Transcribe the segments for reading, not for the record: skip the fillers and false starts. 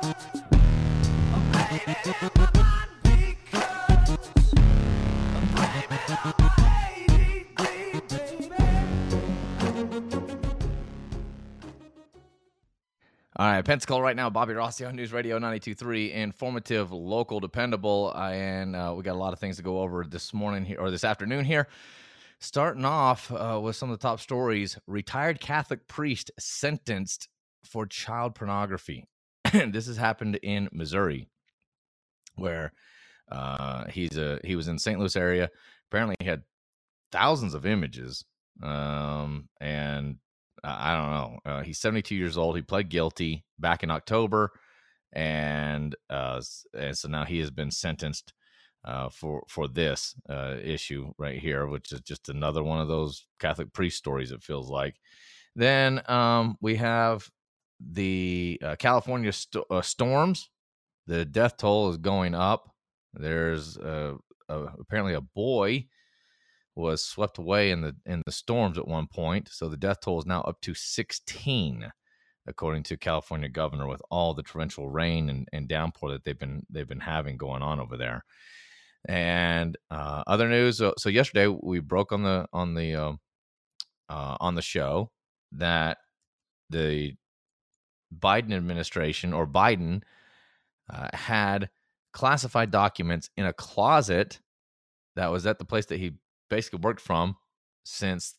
All right, Pensacola right now. Bobby Rossi on News Radio 92.3, informative, local, dependable, and we got a lot of things to go over this morning here or this afternoon here. Starting off with some of the top stories: retired Catholic priest sentenced for child pornography. This has happened in Missouri, where he was in St. Louis area. Apparently, he had thousands of images, and I don't know. He's 72 years old. He pled guilty back in October, and so now he has been sentenced for this issue right here, which is just another one of those Catholic priest stories, it feels like. Then we have the California storms. The death toll is going up. There's apparently a boy was swept away in the storms at one point, so the death toll is now up to 16, according to California governor, with all the torrential rain and downpour that they've been having going on over there. And other news. So yesterday we broke on the show that the Biden administration, or Biden, had classified documents in a closet that was at the place that he basically worked from since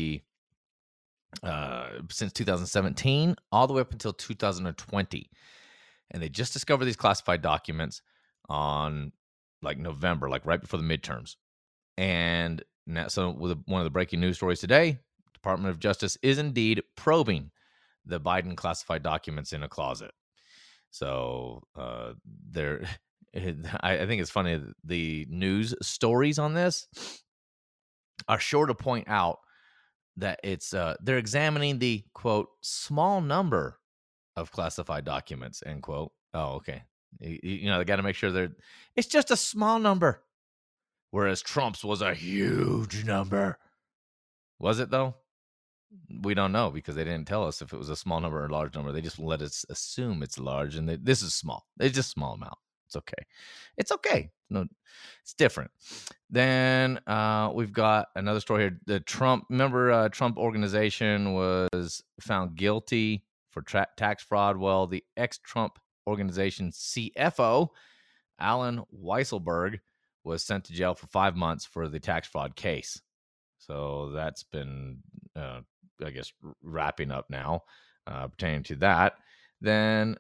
2017 all the way up until 2020, and they just discovered these classified documents on like November, like right before the midterms. And now, so with one of the breaking news stories today, Department of Justice is indeed probing the Biden classified documents in a closet. So I think it's funny, the news stories on this are sure to point out that it's they're examining the, quote, small number of classified documents, end quote. Oh, okay. You know, they got to make sure it's just a small number, whereas Trump's was a huge number. Was it, though? We don't know, because they didn't tell us if it was a small number or a large number. They just let us assume it's large, and this is small. It's just a small amount. It's okay. It's okay. No, it's different. Then we've got another story here. The Trump organization was found guilty for tax fraud. Well, the ex-Trump organization CFO, Alan Weisselberg, was sent to jail for 5 months for the tax fraud case. So that's been, I guess, wrapping up now pertaining to that. Then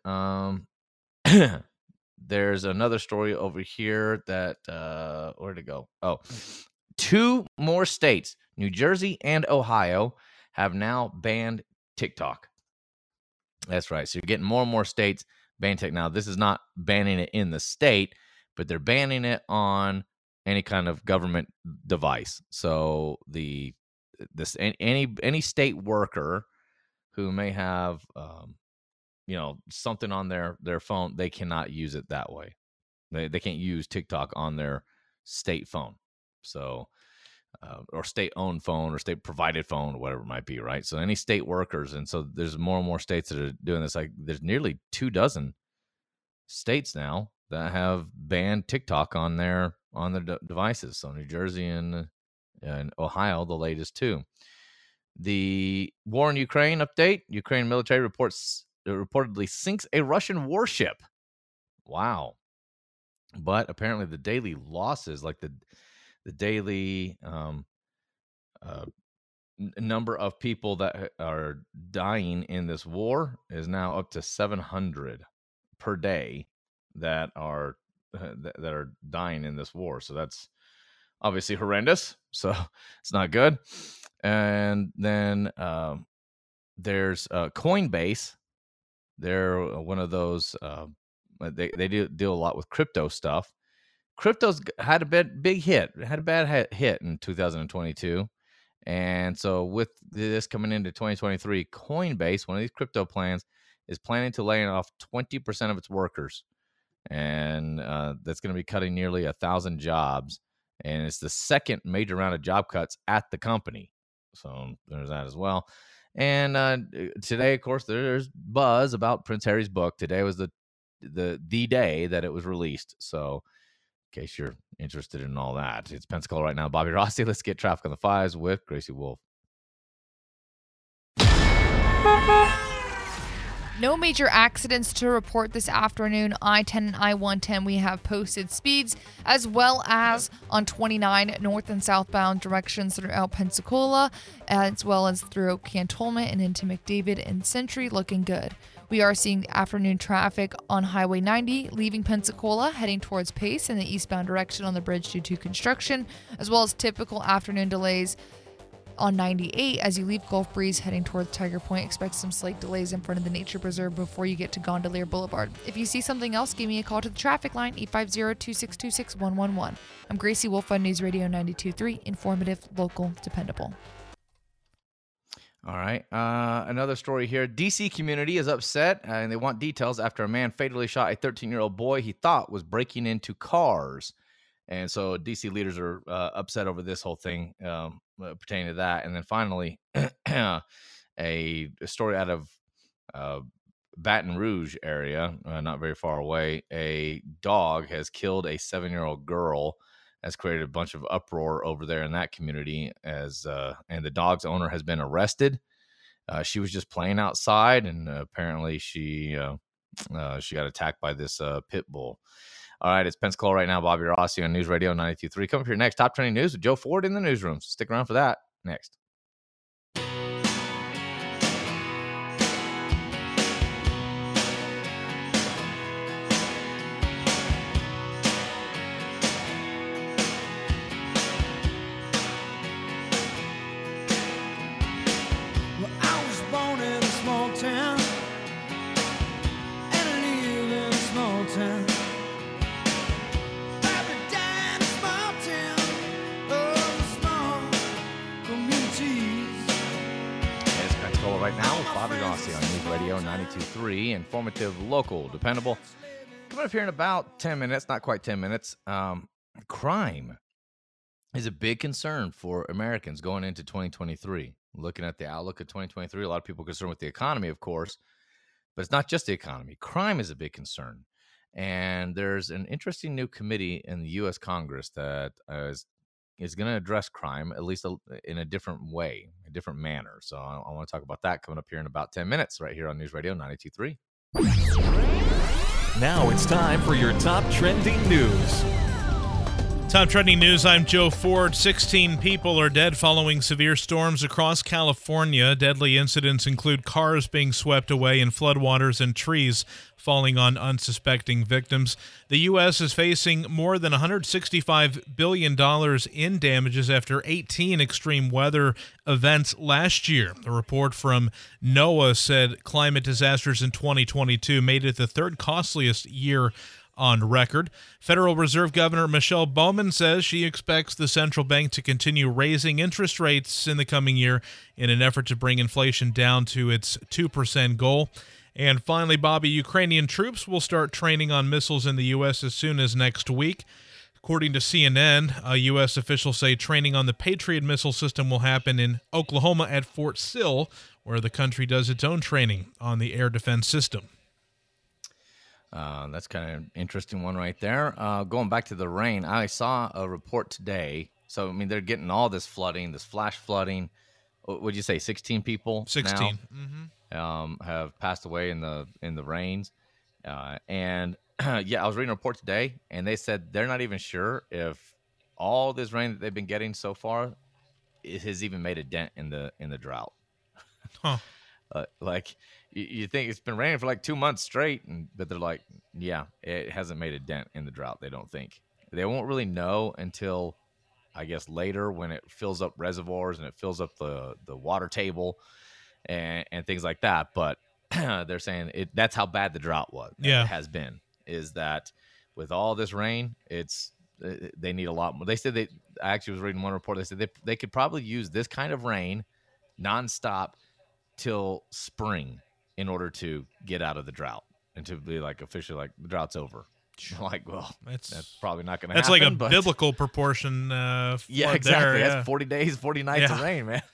there's another story over here that, where'd it go? Oh, 2 more states, New Jersey and Ohio, have now banned TikTok. That's right. So you're getting more and more states ban TikTok. Now, this is not banning it in the state, but they're banning it on any kind of government device. So any state worker who may have something on their phone, they cannot use it that way. They can't use TikTok on their state phone. So or state-owned phone or state-provided phone or whatever it might be, right? So any state workers, and so there's more and more states that are doing this. Like there's nearly 24 states now that have banned TikTok on their devices. So New Jersey and Ohio, the latest too. The war in Ukraine update: Ukraine military reportedly sinks a Russian warship. Wow. But apparently the daily losses, like the daily number of people that are dying in this war, is now up to 700 per day that are dying in this war. So that's obviously horrendous. So it's not good. And then there's Coinbase. They're one of those. They deal a lot with crypto stuff. Crypto's had a big hit. It had a bad hit in 2022. And so with this coming into 2023, Coinbase, one of these crypto plans, is planning to lay off 20% of its workers. And that's going to be cutting nearly 1,000 jobs. And it's the second major round of job cuts at the company. So there's that as well. And today, of course, there's buzz about Prince Harry's book. Today was the day that it was released. So, in case you're interested in all that, it's Pensacola right now. Bobby Rossi. Let's get traffic on the fives with Gracie Wolf. No major accidents to report this afternoon. I-10 and I-110, we have posted speeds, as well as on 29 north and southbound directions throughout Pensacola, as well as through Cantonment and into McDavid and Century, looking good. We are seeing afternoon traffic on Highway 90 leaving Pensacola, heading towards Pace in the eastbound direction on the bridge due to construction, as well as typical afternoon delays on 98 as you leave Gulf Breeze heading towards Tiger Point. Expect some slight delays in front of the nature preserve before you get to Gondolier Boulevard. If you see something else, give me a call to the traffic line, 850-262-6111. I'm Gracie Wolf on News Radio 92.3, informative, local, dependable. All right. Another story here. DC community is upset and they want details after a man fatally shot a 13-year-old boy he thought was breaking into cars. And so DC leaders are upset over this whole thing pertaining to that. And then finally, a story out of Baton Rouge area, not very far away. A dog has killed a 7-year-old girl, has created a bunch of uproar over there in that community. And the dog's owner has been arrested. She was just playing outside, and apparently she got attacked by this pit bull. All right, it's Pensacola right now. Bobby Rossi on News Radio 92.3. Coming up here next, top trending news with Joe Ford in the newsroom. So stick around for that next. Well, I was born in a small town, and I live in a small town. Right now with Bobby Rossi on News Radio 92.3, informative, local, dependable. Coming up here in about 10 minutes, not quite 10 minutes, crime is a big concern for Americans going into 2023. Looking at the outlook of 2023, a lot of people are concerned with the economy, of course, but it's not just the economy. Crime is a big concern. And there's an interesting new committee in the U.S. Congress that is going to address crime, at least in a different way, a different manner. So I want to talk about that coming up here in about 10 minutes right here on News Radio 92.3. Now it's time for your top trending news. Top trending news, I'm Joe Ford. 16 people are dead following severe storms across California. Deadly incidents include cars being swept away in floodwaters and trees falling on unsuspecting victims. The U.S. is facing more than $165 billion in damages after 18 extreme weather events last year. A report from NOAA said climate disasters in 2022 made it the third costliest year on record. Federal Reserve Governor Michelle Bowman says she expects the central bank to continue raising interest rates in the coming year in an effort to bring inflation down to its 2% goal. And finally, Bobby, Ukrainian troops will start training on missiles in the U.S. as soon as next week. According to CNN, U.S. officials say training on the Patriot missile system will happen in Oklahoma at Fort Sill, where the country does its own training on the air defense system. That's kind of an interesting one right there. Going back to the rain, I saw a report today. So, I mean, they're getting all this flooding, this flash flooding. What would you say, 16 people 16 now, have passed away in the rains. And, yeah, I was reading a report today, and they said they're not even sure if all this rain that they've been getting so far it has even made a dent in the drought. Huh. Like, you think it's been raining for like 2 months straight, but they're like, yeah, it hasn't made a dent in the drought. They don't think. They won't really know until, I guess, later when it fills up reservoirs and it fills up the water table and things like that. But they're saying that's how bad the drought has been, is that with all this rain, they need a lot more. They said I actually was reading one report. They said they could probably use this kind of rain nonstop till spring in order to get out of the drought and to be like officially like the drought's over. Like, well, that's probably not going to happen. That's like a biblical proportion. Yeah, exactly. There, yeah. That's 40 days, 40 nights of rain, man.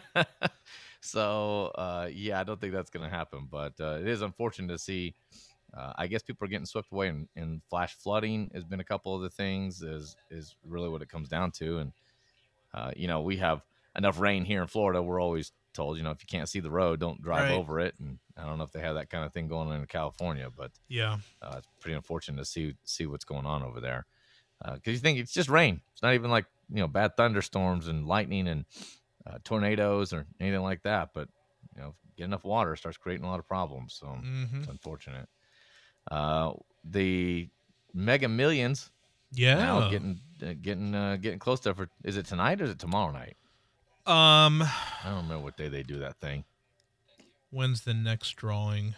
So, yeah, I don't think that's going to happen. But it is unfortunate to see I guess people are getting swept away, and flash flooding has been a couple of the things. Is really what it comes down to. And we have enough rain here in Florida. We're always told, if you can't see the road, don't drive over it. And I don't know if they have that kind of thing going on in California, but yeah, it's pretty unfortunate to see what's going on over there. Because you think it's just rain. It's not even like bad thunderstorms and lightning and tornadoes or anything like that. But get enough water, it starts creating a lot of problems. So it's unfortunate. The Mega Millions, now getting close to. Is it tonight or is it tomorrow night? I don't remember what day they do that thing. When's the next drawing?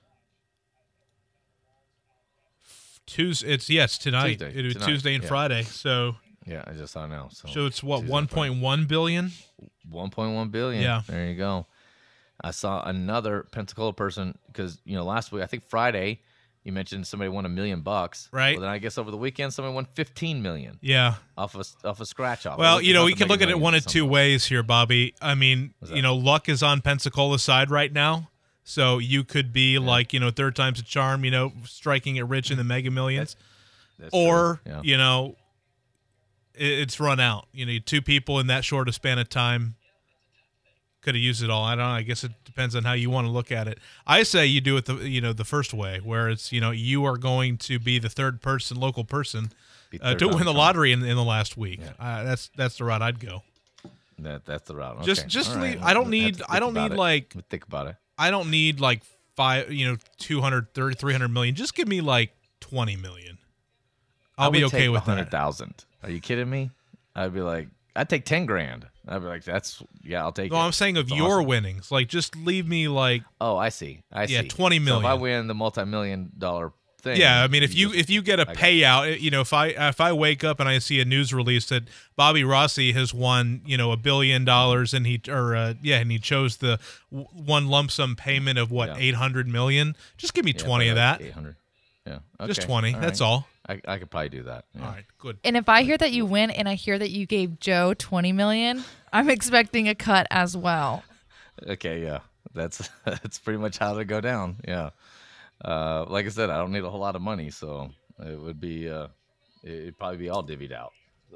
Tuesday. It's tonight. It was Tuesday and Friday. So yeah, I just saw now. So it's what, 1.1 billion? 1.1 billion. Yeah, there you go. I saw another Pensacola person because last week, I think Friday, you mentioned somebody won $1 million, right? Well, then I guess over the weekend somebody won $15 million. Yeah, off a scratch off. Well, we can look at it one of two ways here, Bobby. I mean, luck is on Pensacola's side right now, so you could be like third time's a charm, striking it rich in the Mega Millions, that's or true. it's run out. Two people in that short a span of time could have used it all. I don't know. I guess it depends on how you want to look at it. I say you do it the first way, where it's you are going to be the local person to win the lottery in the last week. Yeah. That's the route I'd go. That's the route. Okay. Just right. leave. I don't need like think about it. I don't need like 200, 300 million. Just give me like 20 million. I'll be okay with 100,000. Are you kidding me? I'd be like, I'd take 10 grand. I'd be like, I'll take it. No, I'm saying of your winnings. Like, just leave me like. Oh, I see. Yeah, 20 million. So if I win the multi-million-dollar thing. Yeah, I mean, if you get a payout, if I wake up and I see a news release that Bobby Rossi has won, $1 billion and he chose the one lump sum payment of what, 800 million. Just give me 20 of that. 800. Yeah, okay. Just 20. All that's right. all. I could probably do that. Yeah. All right, good. And if I hear that you win and I hear that you gave Joe 20 million, I'm expecting a cut as well. Okay, yeah. That's pretty much how to go down. Yeah. Like I said, I don't need a whole lot of money, so it would be it'd probably be all divvied out.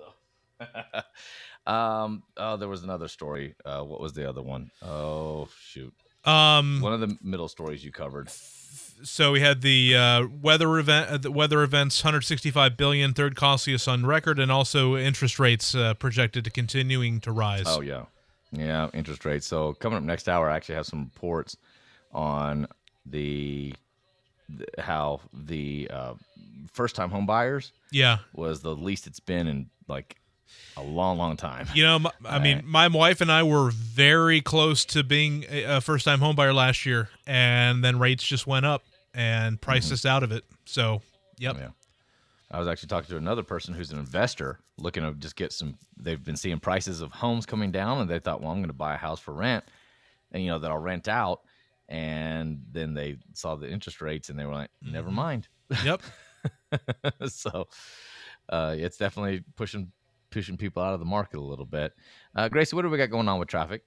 So. There was another story. What was the other one? Oh shoot. One of the middle stories you covered. So we had the weather event. The weather events, 165 billion, third costliest on record, and also interest rates projected to continuing to rise. Oh yeah, interest rates. So coming up next hour, I actually have some reports on how the first-time home buyers was the least it's been in like a long time. I mean, my wife and I were very close to being a first-time home buyer last year, and then rates just went up and priced us out of it. So, yep. Yeah. I was actually talking to another person who's an investor looking to just get some. They've been seeing prices of homes coming down, and they thought, well, I'm going to buy a house for rent, and that I'll rent out. And then they saw the interest rates, and they were like, never mind. Yep. So, it's definitely pushing people out of the market a little bit. Gracie, what do we got going on with traffic?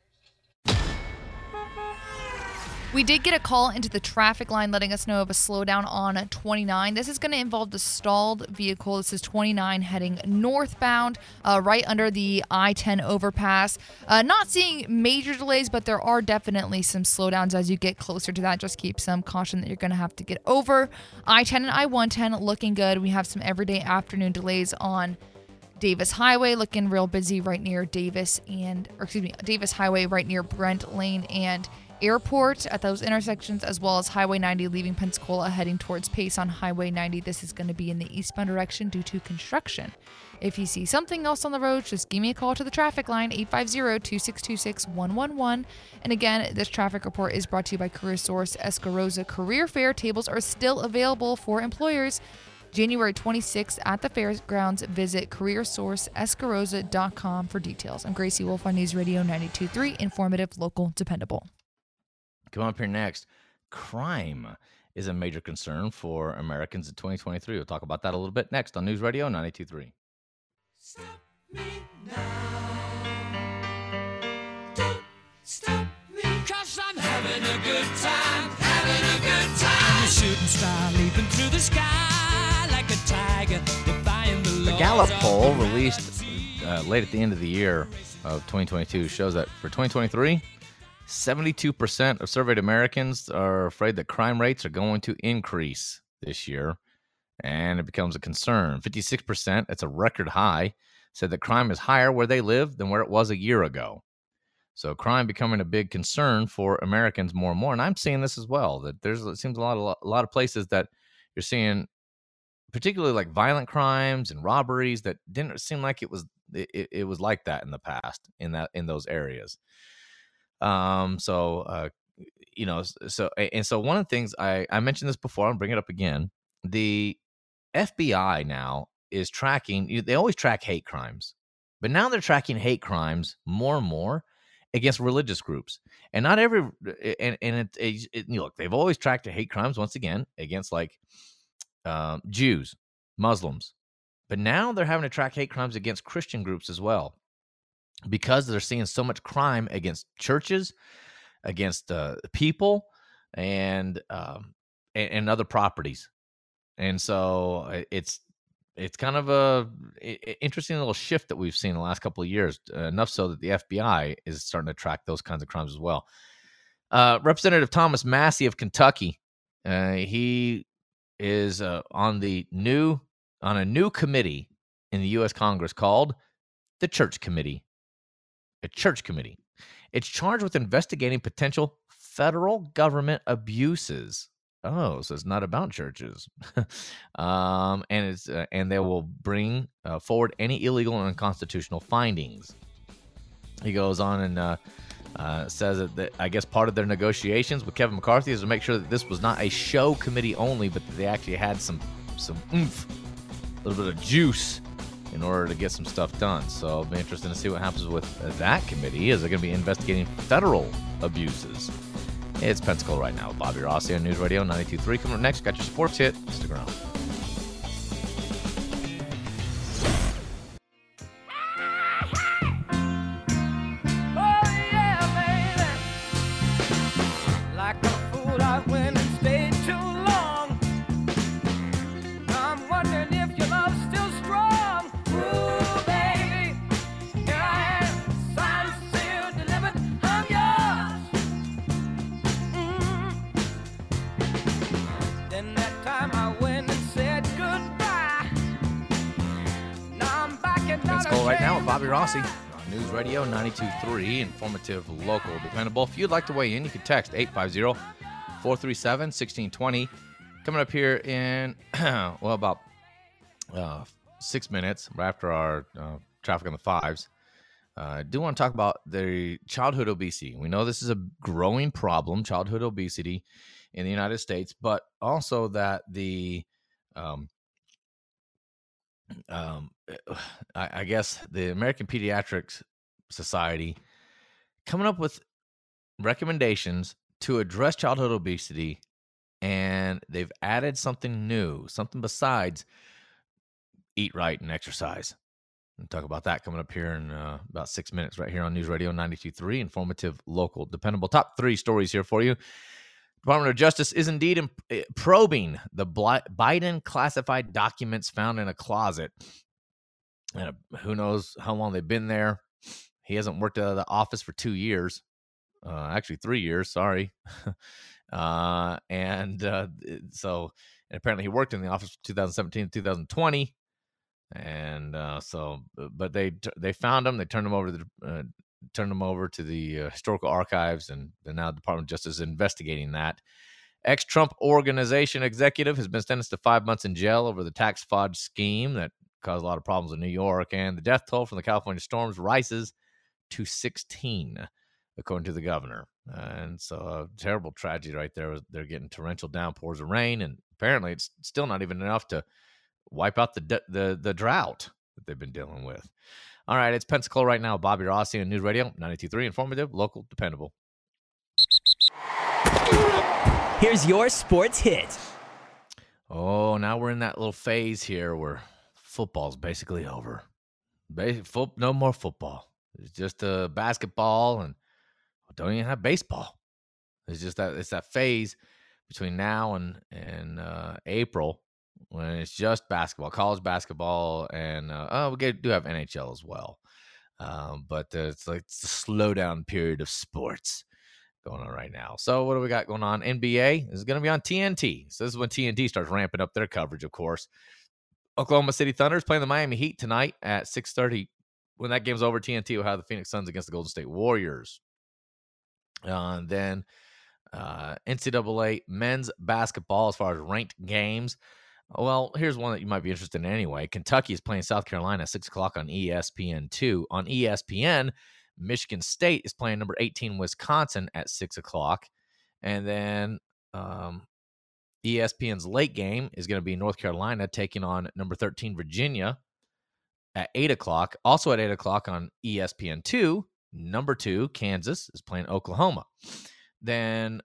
We did get a call into the traffic line letting us know of a slowdown on 29. This is going to involve the stalled vehicle. This is 29 heading northbound, right under the I-10 overpass. Not seeing major delays, but there are definitely some slowdowns as you get closer to that. Just keep some caution that you're going to have to get over. I-10 and I-110 looking good. We have some everyday afternoon delays on Davis Highway, looking real busy right near Davis Highway right near Brent Lane and Airport at those intersections, as well as Highway 90 leaving Pensacola heading towards Pace on Highway 90. This is going to be in the eastbound direction due to construction. If you see something else on the road, just give me a call to the traffic line, 850-2626-111. And again, this traffic report is brought to you by Career Source Escaroza Career Fair. Tables are still available for employers. January 26th at the fairgrounds. Visit careersourceescaroza.com for details. I'm Gracie Wolf on News Radio 92.3, informative, local, dependable. Coming up here next, crime is a major concern for Americans in 2023. We'll talk about that a little bit next on News Radio 92.3. Stop me now. Don't stop me. 'Cause I'm having a good time, having a good time. You're shooting star leaping through the sky like a tiger, defying the The laws Gallup of poll the released late at the end of the year of 2022 shows that for 2023, 72% of surveyed Americans are afraid that crime rates are going to increase this year, and it becomes a concern. 56%, that's a record high, said that crime is higher where they live than where it was a year ago. So crime becoming a big concern for Americans more and more, and I'm seeing this as well. That it seems a lot of places that you're seeing, particularly like violent crimes and robberies, that didn't seem like it was like that in the past in those areas. So one of the things I mentioned this before, I'll bring it up again. The FBI now is tracking. They always track hate crimes, but now they're tracking hate crimes more and more against religious groups, and not every look. They've always tracked hate crimes once again against like Jews, Muslims, but now they're having to track hate crimes against Christian groups as well, because they're seeing so much crime against churches, against people, and other properties. And so it's kind of a interesting little shift that we've seen in the last couple of years, enough so that the FBI is starting to track those kinds of crimes as well. Representative Thomas Massie of Kentucky, he is on a new committee in the U.S. Congress called the Church Committee. A church committee. It's charged with investigating potential federal government abuses. Oh, so it's not about churches. And they will bring forward any illegal and unconstitutional findings. He goes on and says that I guess part of their negotiations with Kevin McCarthy is to make sure that this was not a show committee only, but that they actually had some oomph, a little bit of juice in order to get some stuff done. So it'll be interesting to see what happens with that committee. Is it going to be investigating federal abuses? It's Pensacola Right Now with Bobby Rossi on News Radio 92.3. Coming up next, got your sports hit. Stick around. Right now with Bobby Rossi on News Radio 92.3, informative, local, dependable. If you'd like to weigh in, you can text 850-437-1620. Coming up here in, about 6 minutes right after our Traffic on the Fives. I do want to talk about the childhood obesity. We know this is a growing problem, childhood obesity in the United States, but also that I guess the American Pediatrics Society coming up with recommendations to address childhood obesity, and they've added something new, something besides eat right and exercise. We'll talk about that coming up here in about 6 minutes right here on News Radio 92.3, informative, local, dependable. Top 3 stories here for you. Department of Justice is indeed probing the Biden classified documents found in a closet. And who knows how long they've been there. He hasn't worked out of the office for 2 years. Actually, 3 years, sorry. So apparently he worked in the office from 2017 to 2020. And but they found him. They turned him over to the historical archives, and now the Department of Justice is investigating that. Ex-Trump Organization executive has been sentenced to 5 months in jail over the tax fraud scheme that caused a lot of problems in New York, and the death toll from the California storms rises to 16, according to the governor. And so a terrible tragedy right there. They're getting torrential downpours of rain, and apparently it's still not even enough to wipe out the drought that they've been dealing with. All right, it's Pensacola Right Now. Bobby Rossi on News Radio 92.3, informative, local, dependable. Here's your sports hit. Oh, now we're in that little phase here where football's basically over. No more football. It's just basketball, and don't even have baseball. It's just that phase. between now and April, when it's just basketball, college basketball, and do have NHL as well. But it's like it's the slowdown period of sports going on right now. So what do we got going on? NBA is going to be on TNT. So this is when TNT starts ramping up their coverage, of course. Oklahoma City Thunder is playing the Miami Heat tonight at 6:30. When that game's over, TNT will have the Phoenix Suns against the Golden State Warriors. Then NCAA men's basketball, as far as ranked games. Well, here's one that you might be interested in anyway. Kentucky is playing South Carolina at 6 o'clock on ESPN2. On ESPN, Michigan State is playing number 18 Wisconsin at 6 o'clock. And then ESPN's late game is going to be North Carolina taking on number 13 Virginia at 8 o'clock. Also at 8 o'clock on ESPN2, number 2 Kansas is playing Oklahoma. Then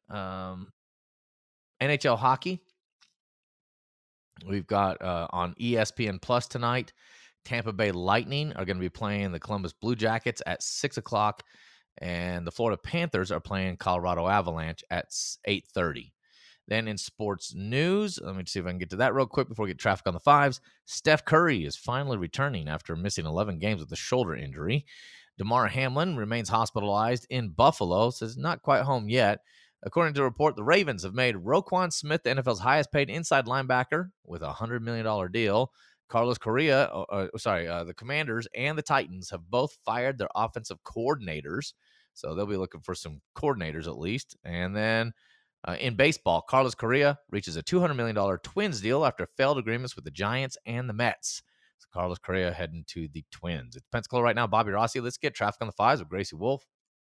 NHL hockey, we've got on ESPN Plus tonight, Tampa Bay Lightning are going to be playing the Columbus Blue Jackets at 6 o'clock, and the Florida Panthers are playing Colorado Avalanche at 8:30. Then in sports news, let me see if I can get to that real quick before we get traffic on the fives. Steph Curry is finally returning after missing 11 games with a shoulder injury. DeMar Hamlin remains hospitalized in Buffalo, says not quite home yet. According to a report, the Ravens have made Roquan Smith the NFL's highest-paid inside linebacker with a $100 million deal. Carlos Correa, the Commanders and the Titans have both fired their offensive coordinators, so they'll be looking for some coordinators at least. And then in baseball, Carlos Correa reaches a $200 million Twins deal after failed agreements with the Giants and the Mets. So Carlos Correa heading to the Twins. It's Pensacola right now. Bobby Rossi. Let's get traffic on the fives with Gracie Wolf.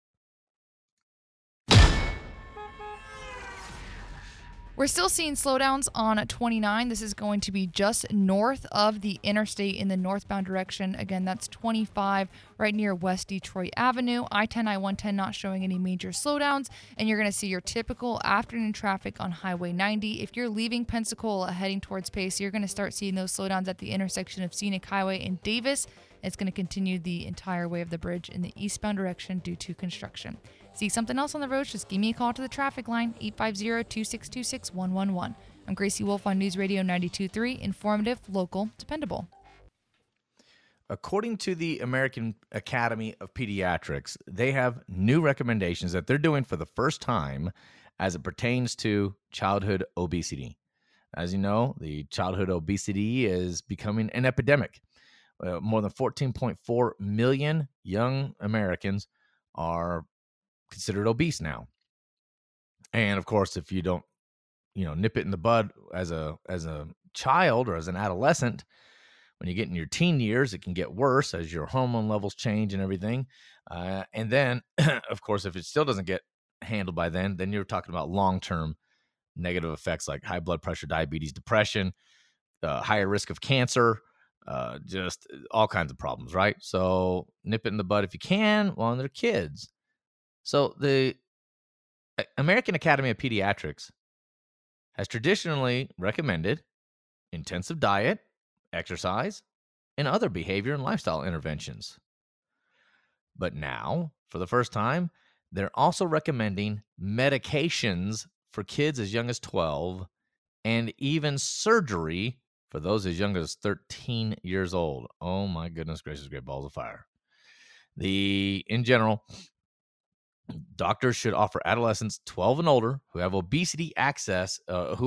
We're still seeing slowdowns on 29. This is going to be just north of the interstate in the northbound direction. Again, that's 25 right near West Detroit Avenue. I-10, I-110 not showing any major slowdowns. And you're going to see your typical afternoon traffic on Highway 90. If you're leaving Pensacola heading towards Pace, you're going to start seeing those slowdowns at the intersection of Scenic Highway and Davis. It's going to continue the entire way of the bridge in the eastbound direction due to construction. See something else on the road, just give me a call to the traffic line, 850-262-6111. I'm Gracie Wolf on News Radio 92.3, informative, local, dependable. According to the American Academy of Pediatrics, they have new recommendations that they're doing for the first time as it pertains to childhood obesity. As you know, the childhood obesity is becoming an epidemic. More than 14.4 million young Americans are considered obese now. And of course, if you don't, nip it in the bud as a child or as an adolescent, when you get in your teen years, it can get worse as your hormone levels change and everything. And then, of course, if it still doesn't get handled by then you're talking about long-term negative effects like high blood pressure, diabetes, depression, higher risk of cancer, just all kinds of problems, right? So nip it in the bud if you can while they're kids. So the American Academy of Pediatrics has traditionally recommended intensive diet, exercise, and other behavior and lifestyle interventions. But now, for the first time, they're also recommending medications for kids as young as 12 and even surgery for those as young as 13 years old. Oh my goodness gracious, great balls of fire. In general, doctors should offer adolescents 12 and older who have obesity access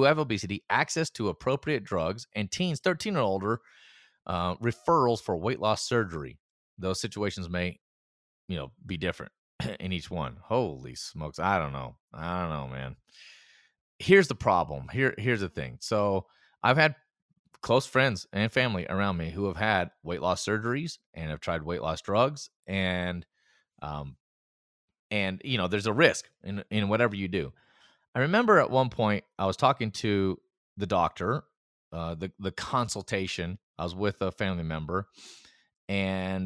to appropriate drugs, and teens 13 and older referrals for weight loss surgery. Those situations may, be different in each one. Holy smokes. I don't know, man. Here's the problem. Here's the thing. So I've had close friends and family around me who have had weight loss surgeries and have tried weight loss drugs, and there's a risk in whatever you do. I remember at one point I was talking to the doctor, the consultation. I was with a family member, and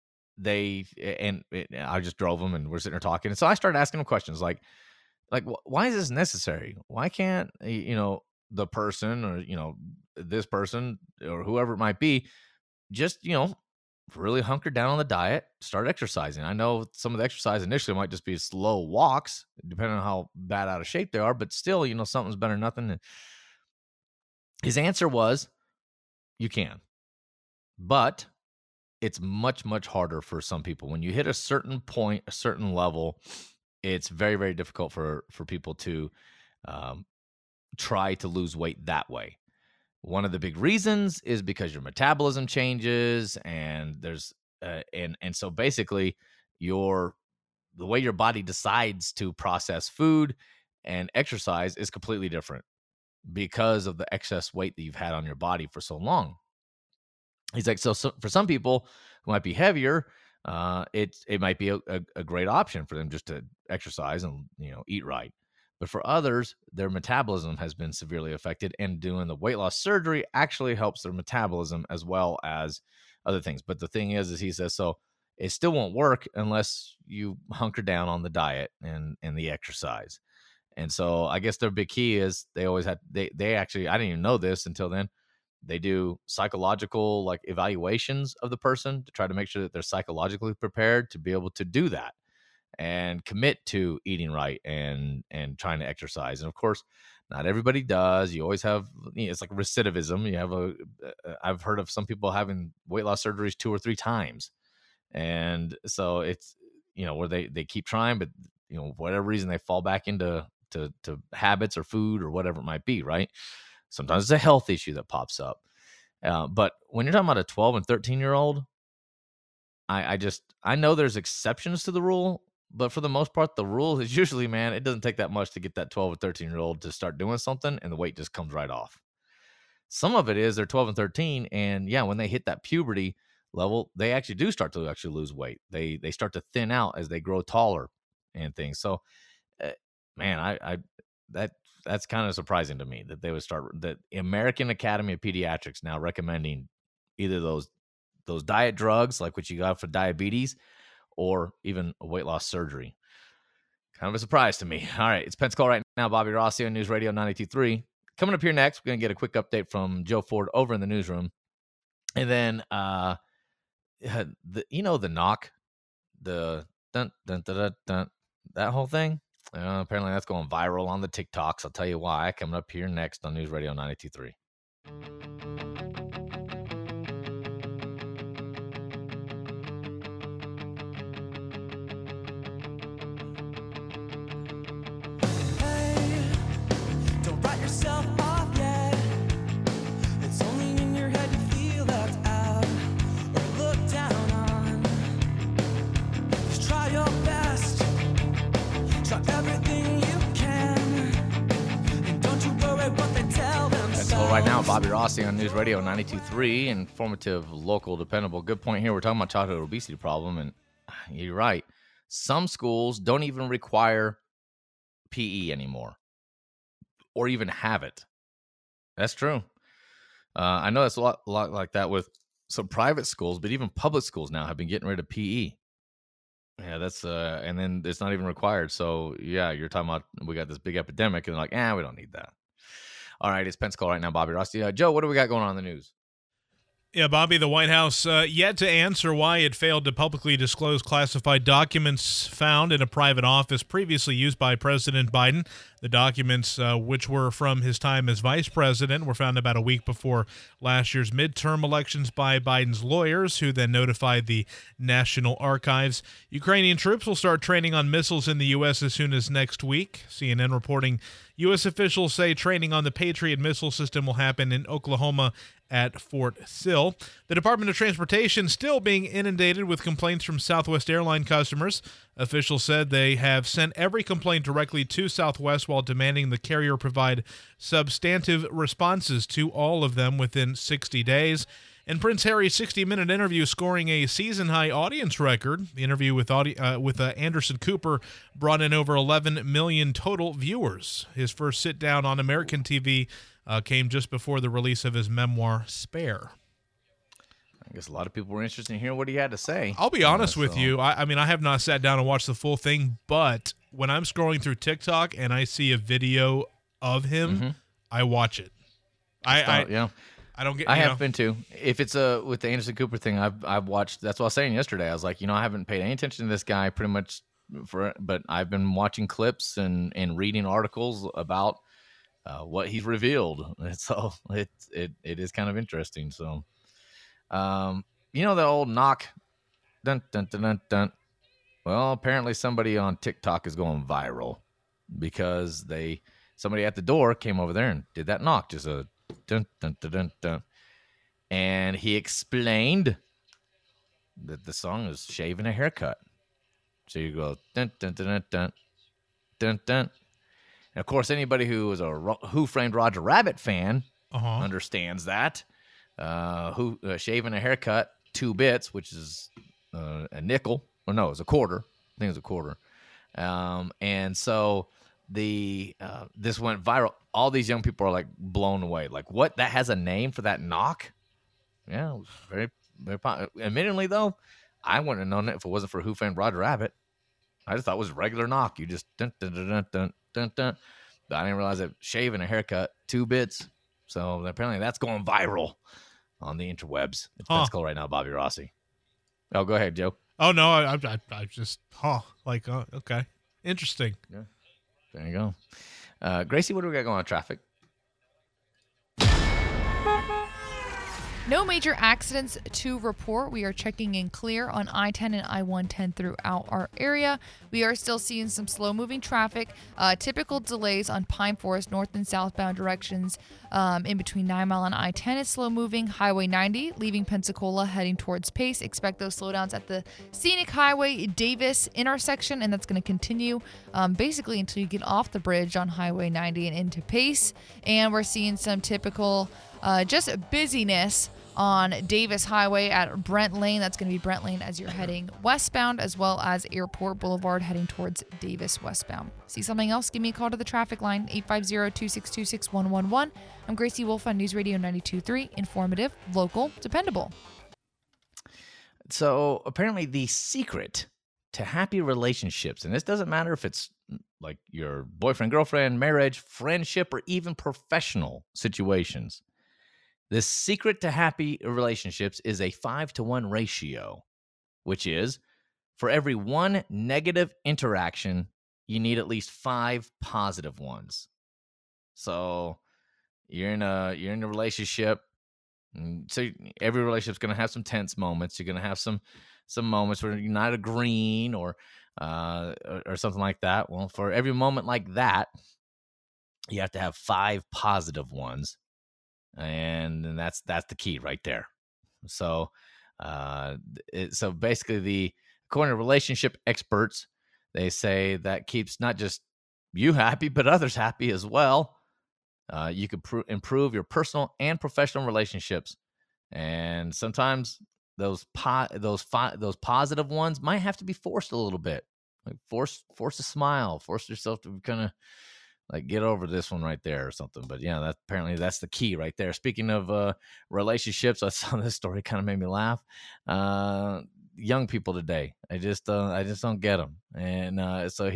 I just drove them, and we're sitting there talking. And so I started asking them questions like, why is this necessary? Why can't the person or this person or whoever it might be just really hunker down on the diet, start exercising. I know some of the exercise initially might just be slow walks, depending on how bad out of shape they are, but still, something's better than nothing. And his answer was, you can, but it's much, much harder for some people. When you hit a certain point, a certain level, it's very, very difficult for people to try to lose weight that way. One of the big reasons is because your metabolism changes, and there's and so basically the way your body decides to process food and exercise is completely different because of the excess weight that you've had on your body for so long. He's like, so for some people who might be heavier, it might be a great option for them just to exercise and eat right. But for others, their metabolism has been severely affected, and doing the weight loss surgery actually helps their metabolism as well as other things. But the thing is he says, so it still won't work unless you hunker down on the diet and the exercise. And so I guess their big key is they always had, they actually, I didn't even know this until then, they do psychological evaluations of the person to try to make sure that they're psychologically prepared to be able to do that and commit to eating right and trying to exercise. And of course, not everybody does. You always have, it's like recidivism. You have I've heard of some people having weight loss surgeries 2 or 3 times. And so it's, where they keep trying, but for whatever reason, they fall back into to habits or food or whatever it might be. Right. Sometimes it's a health issue that pops up. But when you're talking about a 12 and 13-year-old, I know there's exceptions to the rule, but for the most part, the rule is usually, man, it doesn't take that much to get that 12 or 13-year-old to start doing something, and the weight just comes right off. Some of it is they're 12 and 13, and yeah, when they hit that puberty level, they actually do start to actually lose weight. They start to thin out as they grow taller and things. So, man, that's kind of surprising to me that they would start, that American Academy of Pediatrics now recommending either those diet drugs, like what you got for diabetes, or even a weight loss surgery. Kind of a surprise to me. All right, it's Pensacola right now. Bobby Rossi on News Radio 92.3. Coming up here next, we're going to get a quick update from Joe Ford over in the newsroom. And then, the knock, the dun, dun, dun, dun, dun, that whole thing. Apparently that's going viral on the TikToks. I'll tell you why. Coming up here next on News Radio 92.3. Right now, Bobby Rossi on News Radio 92.3, informative, local, dependable. Good point here. We're talking about childhood obesity problem, and you're right. Some schools don't even require PE anymore, or even have it. That's true. I know that's a lot like that with some private schools, but even public schools now have been getting rid of PE. Yeah, that's and then it's not even required. So yeah, you're talking about we got this big epidemic, and they're like, we don't need that. All right, it's Pensacola right now, Bobby Rossi. Joe, what do we got going on in the news? Yeah, Bobby, the White House yet to answer why it failed to publicly disclose classified documents found in a private office previously used by President Biden. The documents, which were from his time as vice president, were found about a week before last year's midterm elections by Biden's lawyers, who then notified the National Archives. Ukrainian troops will start training on missiles in the U.S. as soon as next week. CNN reporting U.S. officials say training on the Patriot missile system will happen in Oklahoma at Fort Sill. The Department of Transportation still being inundated with complaints from Southwest Airline customers. Officials said they have sent every complaint directly to Southwest while demanding the carrier provide substantive responses to all of them within 60 days. And Prince Harry's 60-minute interview scoring a season-high audience record. The interview with Anderson Cooper brought in over 11 million total viewers. His first sit-down on American TV came just before the release of his memoir, Spare. I guess a lot of people were interested in hearing what he had to say. I'll be honest with you. I mean, I have not sat down and watched the full thing, but when I'm scrolling through TikTok and I see a video of him, I watch it. Yeah. I don't get. I have been too. If it's with the Anderson Cooper thing, I've watched. That's what I was saying yesterday. I was like, I haven't paid any attention to this guy pretty much but I've been watching clips and reading articles about what he's revealed. And so it is kind of interesting. So, the old knock, dun dun dun dun dun. Well, apparently somebody on TikTok is going viral because somebody at the door came over there and did that knock, just a dun dun dun dun dun, and he explained that the song is "Shaving a Haircut." So you go dun dun dun dun dun dun dun, and of course anybody who is a Who Framed Roger Rabbit fan understands that shaving a haircut 2 bits, which is a nickel. Or no, it's a quarter. I think it's a quarter. And so this went viral. All these young people are like blown away. Like, what? That has a name for that knock? Yeah, it was very, very popular. Admittedly, though, I wouldn't have known it if it wasn't for Who Framed Roger Rabbit. I just thought it was a regular knock. You just dun dun dun dun dun dun dun. But I didn't realize that shaving a haircut 2 bits. So apparently that's going viral on the interwebs. It's Pensacola right now, Bobby Rossi. Oh, go ahead, Joe. Oh, no, I just, okay. Interesting. Yeah. There you go. Gracie, what do we got going on traffic? No major accidents to report. We are checking in clear on I-10 and I-110 throughout our area. We are still seeing some slow-moving traffic. Typical delays on Pine Forest north and southbound directions in between 9 Mile and I-10 is slow-moving. Highway 90 leaving Pensacola heading towards Pace. Expect those slowdowns at the Scenic Highway Davis intersection, and that's going to continue basically until you get off the bridge on Highway 90 and into Pace. And we're seeing some typical just busyness on Davis Highway at Brent Lane. That's going to be Brent Lane as you're heading westbound, as well as Airport Boulevard heading towards Davis westbound. See something else? Give me a call to the traffic line, 850-262-6111. I'm Gracie Wolf on News Radio 92.3. Informative, local, dependable. So apparently the secret to happy relationships, and this doesn't matter if it's like your boyfriend, girlfriend, marriage, friendship, or even professional situations. The secret to happy relationships is a 5-to-1 ratio, which is for every 1 negative interaction, you need at least 5 positive ones. So you're in a relationship. So every relationship's going to have some tense moments. You're going to have some moments where you're not agreeing or something like that. Well, for every moment like that, you have to have 5 positive ones. And that's the key right there. So, so basically, according to relationship experts, they say that keeps not just you happy, but others happy as well. You could improve your personal and professional relationships, and sometimes those positive ones might have to be forced a little bit, like force a smile, force yourself to kind of like get over this one right there or something. But yeah, apparently that's the key right there. Speaking of relationships, I saw this story, kind of made me laugh. Young people today, I just don't get them. And so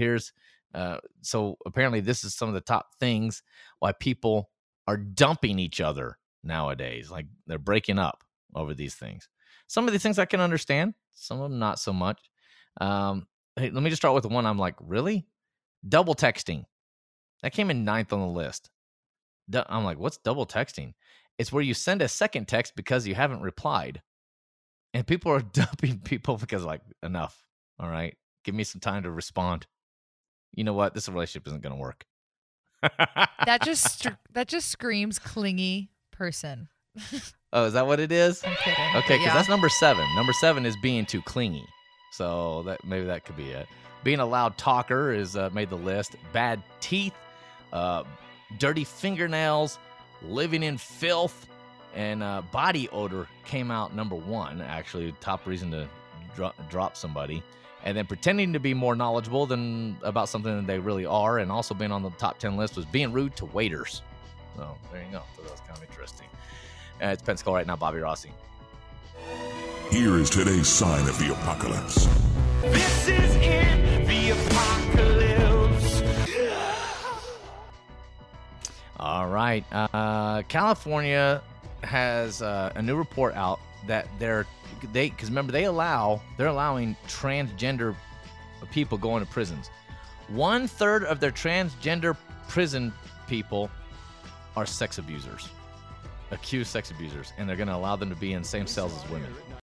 so apparently this is some of the top things why people are dumping each other nowadays. Like they're breaking up over these things. Some of these things I can understand, some of them not so much. Hey, let me just start with the one I'm like, really? Double texting. That came in 9th on the list. I'm like, what's double texting? It's where you send a second text because you haven't replied. And people are dumping people because like, enough. All right. Give me some time to respond. You know what? This relationship isn't going to work. That just screams clingy person. Oh, is that what it is? I'm kidding. Okay, because that's number 7. Number 7 is being too clingy. So maybe that could be it. Being a loud talker is made the list. Bad teeth, dirty fingernails, living in filth, and body odor came out number 1, actually, top reason to drop somebody. And then pretending to be more knowledgeable about something than they really are, and also being on the top 10 list was being rude to waiters. So there you go. So that was kind of interesting. It's Pensacola right now, Bobby Rossi. Here is today's sign of the apocalypse. This is in the apocalypse. All right. California has a new report out that because remember they're allowing transgender people going to prisons. 1/3 of their transgender prison people are sex abusers, accused sex abusers, and they're going to allow them to be in same cells as women.